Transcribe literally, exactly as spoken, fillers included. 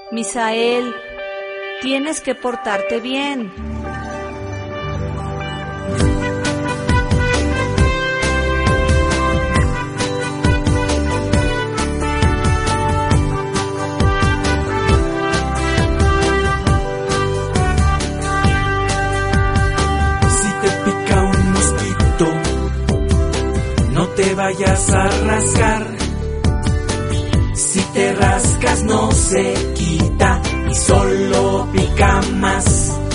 Misael, tienes que portarte bien. Si te pica un mosquito, no te vayas a rascar. Si te rascas no se quita y solo pica más.